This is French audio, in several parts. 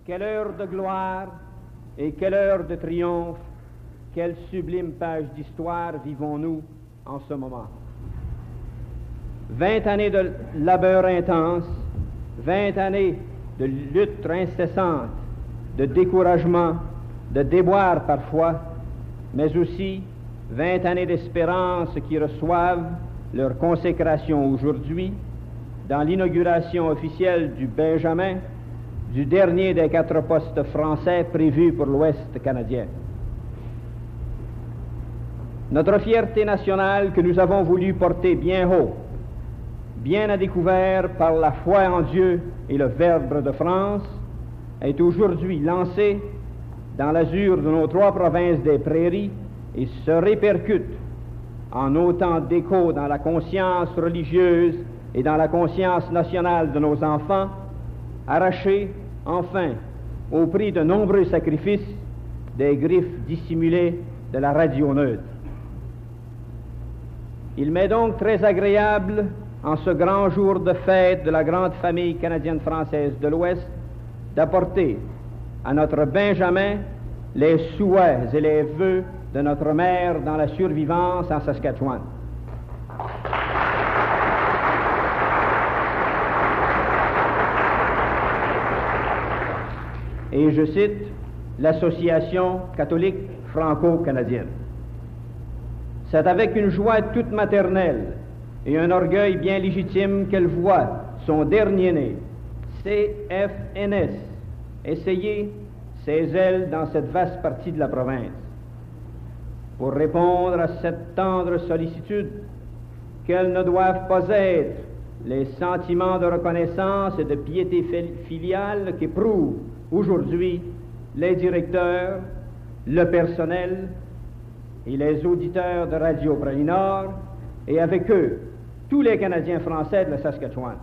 Quelle heure de gloire et quelle heure de triomphe, quelle sublime page d'histoire vivons-nous en ce moment. 20 années de labeur intense, 20 années de lutte incessante, de découragement, de déboire parfois, mais aussi 20 années d'espérance qui reçoivent leur consécration aujourd'hui dans l'inauguration officielle du Benjamin, du dernier des 4 postes français prévus pour l'Ouest canadien. Notre fierté nationale que nous avons voulu porter bien haut, bien à découvert par la foi en Dieu et le Verbe de France, est aujourd'hui lancée dans l'azur de nos 3 provinces des Prairies et se répercute en autant d'échos dans la conscience religieuse et dans la conscience nationale de nos enfants, arrachés, enfin, au prix de nombreux sacrifices, des griffes dissimulées de la radio neutre. Il m'est donc très agréable, en ce grand jour de fête de la grande famille canadienne-française de l'Ouest, d'apporter à notre Benjamin les souhaits et les vœux de notre mère dans la survivance en Saskatchewan. Et je cite l'Association catholique franco-canadienne. C'est avec une joie toute maternelle et un orgueil bien légitime qu'elle voit son dernier-né, CFNS, essayer ses ailes dans cette vaste partie de la province. Pour répondre à cette tendre sollicitude, quels ne doivent pas être les sentiments de reconnaissance et de piété filiale qu'éprouvent aujourd'hui les directeurs, le personnel et les auditeurs de Radio Pralinor, et avec eux, tous les Canadiens français de la Saskatchewan.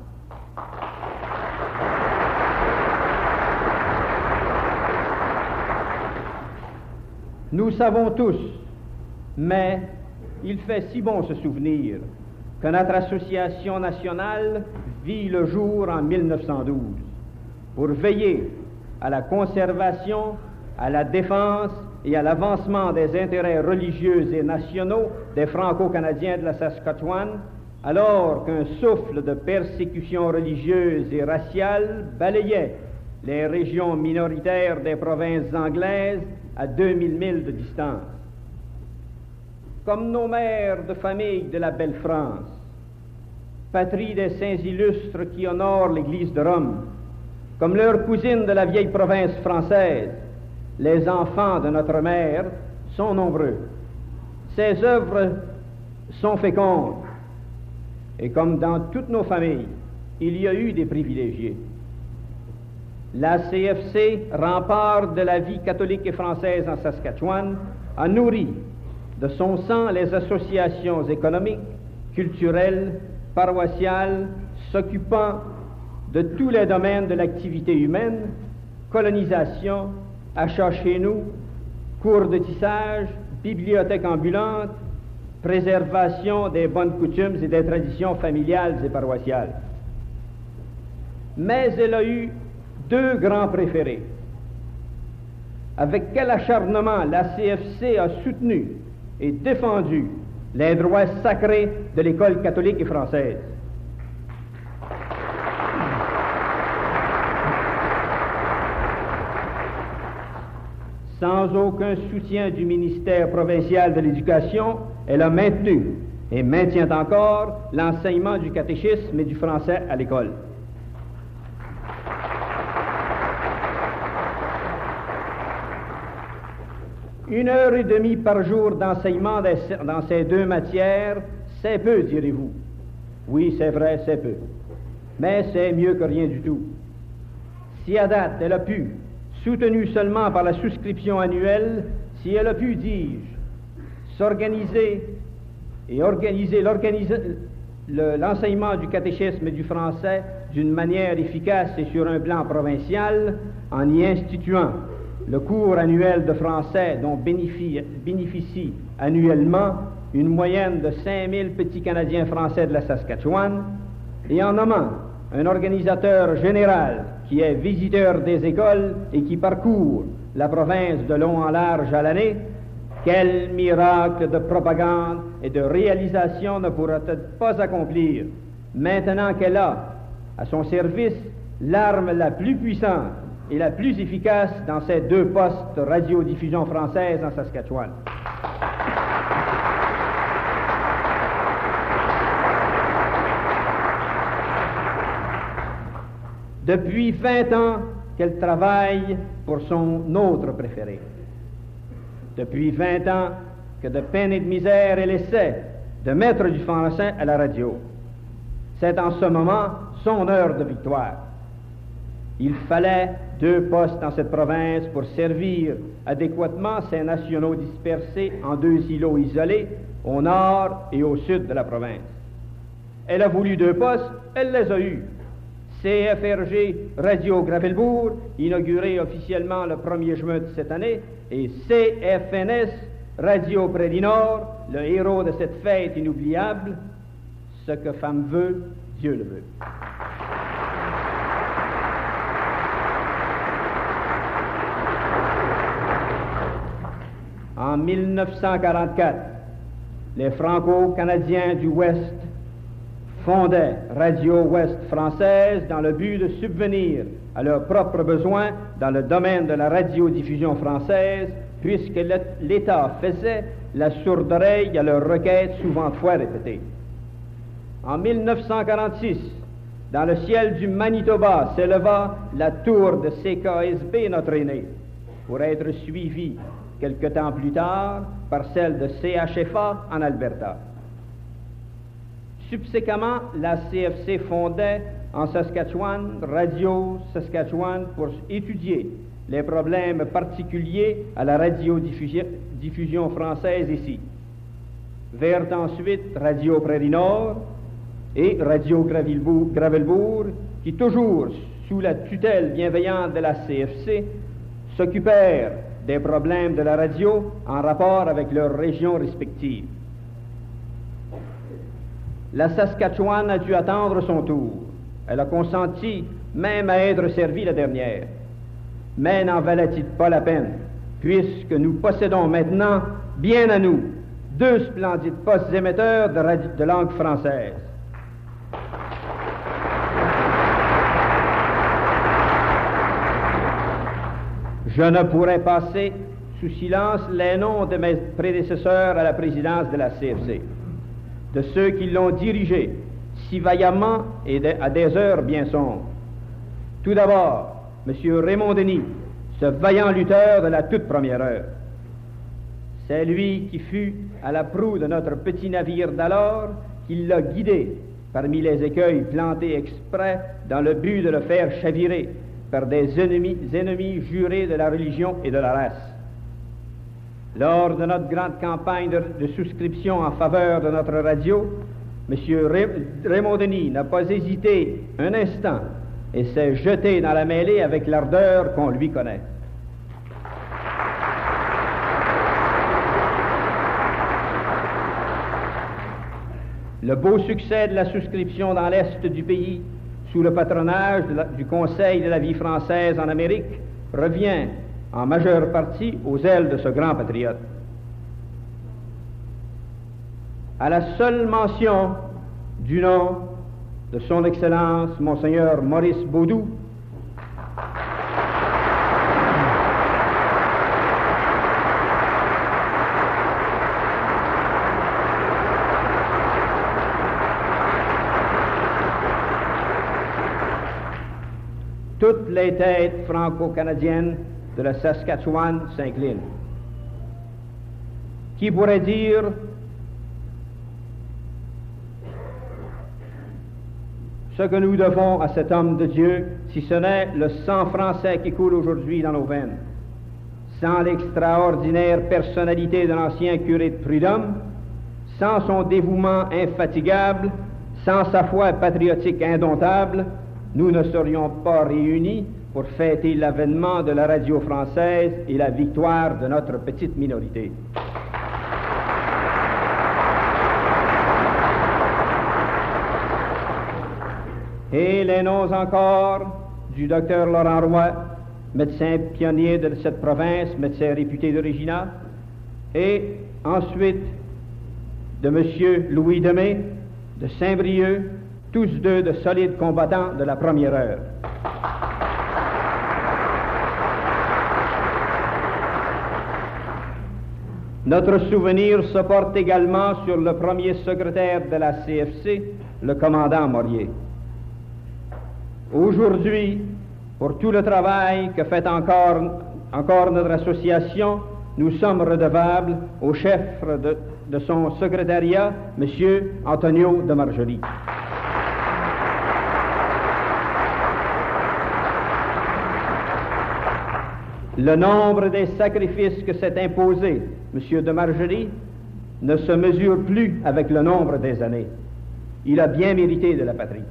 Nous savons tous, mais il fait si bon se souvenir que notre association nationale vit le jour en 1912 pour veiller à la conservation, à la défense et à l'avancement des intérêts religieux et nationaux des Franco-Canadiens de la Saskatchewan, alors qu'un souffle de persécution religieuse et raciale balayait les régions minoritaires des provinces anglaises à 2000 milles de distance. Comme nos mères de famille de la belle France, patrie des saints illustres qui honorent l'Église de Rome, comme leurs cousines de la vieille province française, les enfants de notre mère sont nombreux. Ces œuvres sont fécondes. Et comme dans toutes nos familles, il y a eu des privilégiés. La CFC, rempart de la vie catholique et française en Saskatchewan, a nourri de son sang les associations économiques, culturelles, paroissiales, s'occupant de tous les domaines de l'activité humaine, colonisation, achats chez nous, cours de tissage, bibliothèque ambulante, préservation des bonnes coutumes et des traditions familiales et paroissiales. Mais elle a eu 2 grands préférés. Avec quel acharnement la CFC a soutenu et défendu les droits sacrés de l'école catholique et française. Sans aucun soutien du ministère provincial de l'Éducation, elle a maintenu et maintient encore l'enseignement du catéchisme et du français à l'école. Une heure et demie par jour d'enseignement dans ces 2 matières, c'est peu, direz-vous. Oui, c'est vrai, c'est peu. Mais c'est mieux que rien du tout. Si à date, elle a pu, soutenue seulement par la souscription annuelle, si elle a pu, dis-je, s'organiser et organiser l'enseignement du catéchisme et du français d'une manière efficace et sur un plan provincial, en y instituant le cours annuel de français dont bénéficie annuellement une moyenne de 5000 petits Canadiens français de la Saskatchewan, et en nommant un organisateur général qui est visiteur des écoles et qui parcourt la province de long en large à l'année, quel miracle de propagande et de réalisation ne pourra-t-elle pas accomplir maintenant qu'elle a à son service l'arme la plus puissante et la plus efficace dans ces 2 postes de radiodiffusion française en Saskatchewan. Depuis 20 ans qu'elle travaille pour son autre préféré. Depuis 20 ans que de peine et de misère elle essaie de mettre du français à la radio. C'est en ce moment son heure de victoire. Il fallait 2 postes dans cette province pour servir adéquatement ces nationaux dispersés en 2 îlots isolés au nord et au sud de la province. Elle a voulu 2 postes, elle les a eus. CFRG Radio Gravelbourg, inauguré officiellement le 1er juin de cette année, et CFNS Radio Près du Nord, le héros de cette fête inoubliable. Ce que femme veut, Dieu le veut. En 1944, les Franco-Canadiens du Ouest fondaient Radio Ouest française dans le but de subvenir à leurs propres besoins dans le domaine de la radiodiffusion française, puisque l'État faisait la sourde oreille à leurs requêtes souvent fois répétées. En 1946, dans le ciel du Manitoba s'éleva la tour de CKSB, notre aîné, pour être suivie quelque temps plus tard par celle de CHFA en Alberta. Subséquemment, la CFC fondait en Saskatchewan Radio Saskatchewan pour étudier les problèmes particuliers à la radiodiffusion française ici. Vers ensuite Radio Près du Nord et Radio Gravelbourg, qui toujours sous la tutelle bienveillante de la CFC s'occupèrent des problèmes de la radio en rapport avec leurs régions respectives. La Saskatchewan a dû attendre son tour. Elle a consenti même à être servie la dernière. Mais n'en valait-il pas la peine, puisque nous possédons maintenant, bien à nous, 2 splendides postes émetteurs de langue française. Je ne pourrais passer sous silence les noms de mes prédécesseurs à la présidence de la CFC, de ceux qui l'ont dirigée si vaillamment et à des heures bien sombres. Tout d'abord, M. Raymond Denis, ce vaillant lutteur de la toute première heure. C'est lui qui fut à la proue de notre petit navire d'alors, qui l'a guidé parmi les écueils plantés exprès dans le but de le faire chavirer par des ennemis jurés de la religion et de la race. Lors de notre grande campagne de souscription en faveur de notre radio, M. Raymond Denis n'a pas hésité un instant et s'est jeté dans la mêlée avec l'ardeur qu'on lui connaît. Le beau succès de la souscription dans l'Est du pays, sous le patronage du Conseil de la vie française en Amérique, revient en majeure partie aux ailes de ce grand patriote. À la seule mention du nom de son Excellence, Monseigneur Maurice Beaudoux, toutes les têtes franco-canadiennes de la Saskatchewan s'inclinent. Qui pourrait dire ce que nous devons à cet homme de Dieu, si ce n'est le sang français qui coule aujourd'hui dans nos veines? Sans l'extraordinaire personnalité de l'ancien curé de Prudhomme, sans son dévouement infatigable, sans sa foi patriotique indomptable, nous ne serions pas réunis pour fêter l'avènement de la radio française et la victoire de notre petite minorité. Et les noms encore du docteur Laurent Roy, médecin pionnier de cette province, médecin réputé de Regina, et ensuite de M. Louis Demey, de Saint-Brieuc, tous deux de solides combattants de la première heure. Notre souvenir se porte également sur le premier secrétaire de la CFC, le commandant Morier. Aujourd'hui, pour tout le travail que fait encore notre association, nous sommes redevables au chef de son secrétariat, M. Antonio de Margerie. Le nombre des sacrifices que s'est imposé M. de Margerie ne se mesure plus avec le nombre des années. Il a bien mérité de la patrie.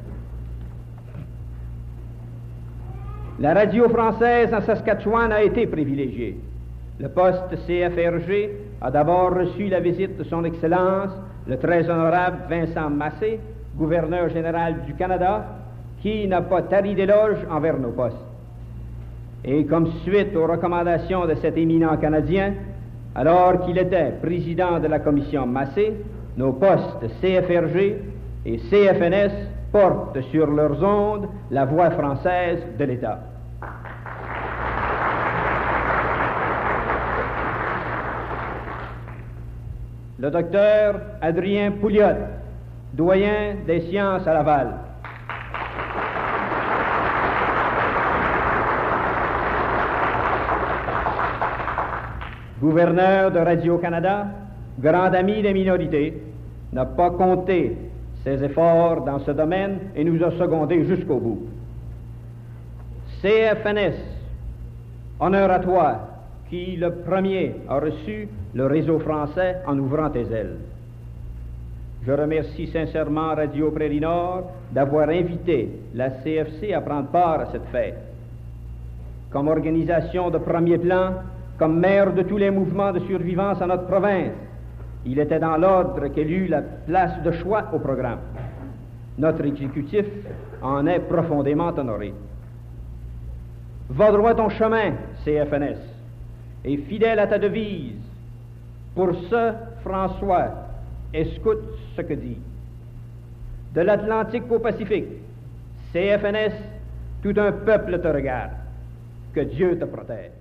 La radio française en Saskatchewan a été privilégiée. Le poste CFRG a d'abord reçu la visite de son Excellence, le très honorable Vincent Massé, gouverneur général du Canada, qui n'a pas tari d'éloges envers nos postes. Et comme suite aux recommandations de cet éminent Canadien, alors qu'il était président de la commission Massé, nos postes CFRG et CFNS portent sur leurs ondes la voix française de l'État. Le docteur Adrien Pouliot, doyen des sciences à Laval. Gouverneur de Radio-Canada, grand ami des minorités, n'a pas compté ses efforts dans ce domaine et nous a secondés jusqu'au bout. CFNS, honneur à toi, qui le premier a reçu le réseau français en ouvrant tes ailes. Je remercie sincèrement Radio Prairie Nord d'avoir invité la CFC à prendre part à cette fête. Comme organisation de premier plan, comme maire de tous les mouvements de survivance en notre province, il était dans l'ordre qu'elle eût la place de choix au programme. Notre exécutif en est profondément honoré. Va droit ton chemin, CFNS, et fidèle à ta devise, pour ce, François, écoute ce que dit. De l'Atlantique au Pacifique, CFNS, tout un peuple te regarde. Que Dieu te protège.